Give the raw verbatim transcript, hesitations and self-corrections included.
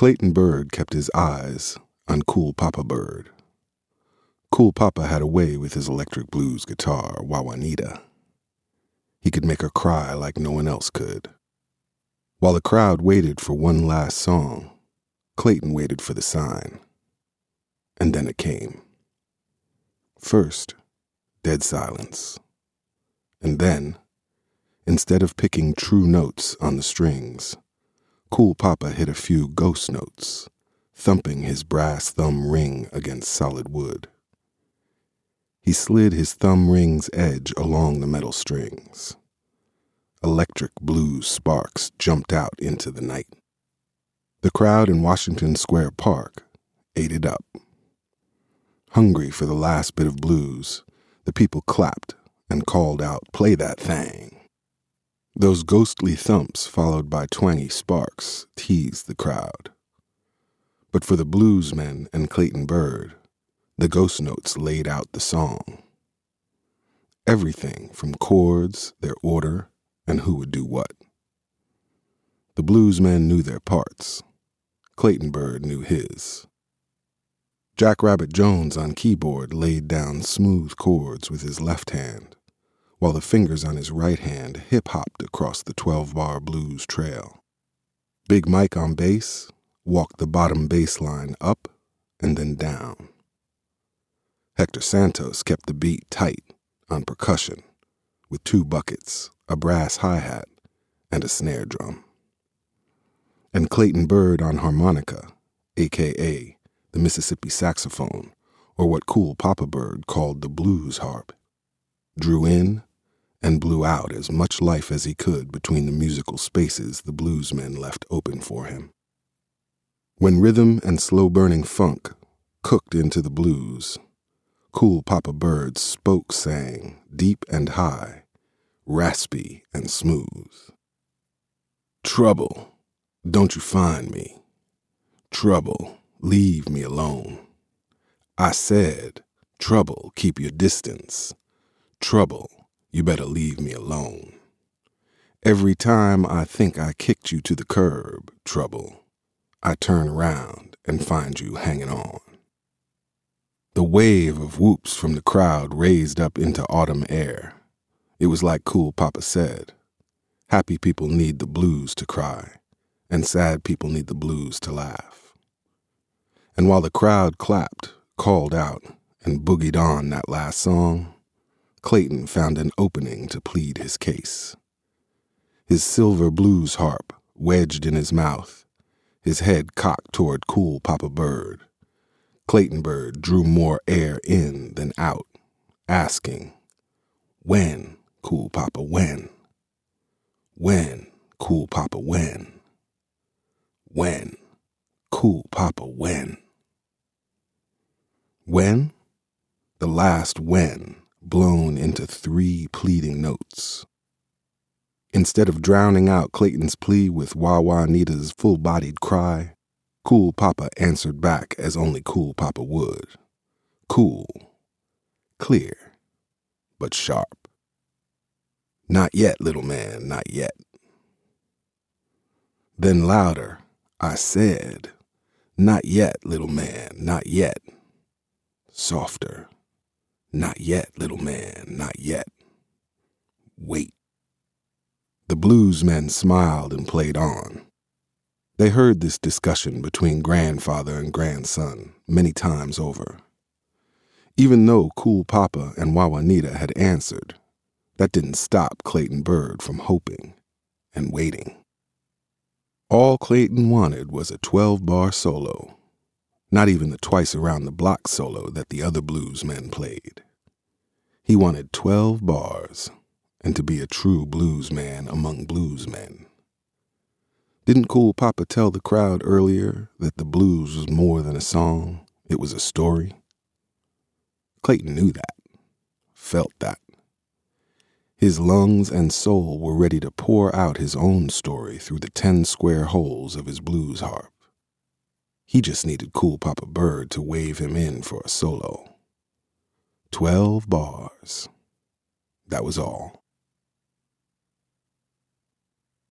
Clayton Bird kept his eyes on Cool Papa Bird. Cool Papa had a way with his electric blues guitar, Wawanita. He could make her cry like no one else could. While the crowd waited for one last song, Clayton waited for the sign. And then it came. First, dead silence. And then, instead of picking true notes on the strings, Cool Papa hit a few ghost notes, thumping his brass thumb ring against solid wood. He slid his thumb ring's edge along the metal strings. Electric blues sparks jumped out into the night. The crowd in Washington Square Park ate it up. Hungry for the last bit of blues, the people clapped and called out, "Play that thing." Those ghostly thumps, followed by twangy sparks, teased the crowd. But for the bluesmen and Clayton Bird, the ghost notes laid out the song. Everything from chords, their order, and who would do what. The bluesmen knew their parts. Clayton Bird knew his. Jackrabbit Jones on keyboard laid down smooth chords with his left hand, while the fingers on his right hand hip-hopped across the twelve-bar blues trail. Big Mike on bass walked the bottom bass line up and then down. Hector Santos kept the beat tight on percussion with two buckets, a brass hi-hat, and a snare drum. And Clayton Bird on harmonica, a k a the Mississippi saxophone, or what Cool Papa Bird called the blues harp, drew in and blew out as much life as he could between the musical spaces the bluesmen left open for him. When rhythm and slow-burning funk cooked into the blues, Cool Papa Bird spoke sang, deep and high, raspy and smooth. Trouble, don't you find me. Trouble, leave me alone. I said, trouble, keep your distance. Trouble, you better leave me alone. Every time I think I kicked you to the curb, trouble, I turn around and find you hanging on. The wave of whoops from the crowd raised up into autumn air. It was like Cool Papa said, happy people need the blues to cry, and sad people need the blues to laugh. And while the crowd clapped, called out, and boogied on that last song, Clayton found an opening to plead his case. His silver blues harp wedged in his mouth, his head cocked toward Cool Papa Bird, Clayton Bird drew more air in than out, asking, "When, Cool Papa, when? When, Cool Papa, when? When, Cool Papa, when?" When? The last when blown into three pleading notes. Instead of drowning out Clayton's plea with Wawanita's full-bodied cry, Cool Papa answered back as only Cool Papa would. Cool, clear, but sharp. "Not yet, little man, not yet." Then louder, I said, "Not yet, little man, not yet." Softer, "Not yet, little man, not yet. Wait." The bluesmen smiled and played on. They heard this discussion between grandfather and grandson many times over. Even though Cool Papa and Wawanita had answered, that didn't stop Clayton Bird from hoping and waiting. All Clayton wanted was a twelve-bar solo, not even the twice-around-the-block solo that the other bluesmen played. He wanted twelve bars and to be a true bluesman among bluesmen. Didn't Cool Papa tell the crowd earlier that the blues was more than a song, it was a story? Clayton knew that, felt that. His lungs and soul were ready to pour out his own story through the ten square holes of his blues harp. He just needed Cool Papa Bird to wave him in for a solo. Twelve bars. That was all.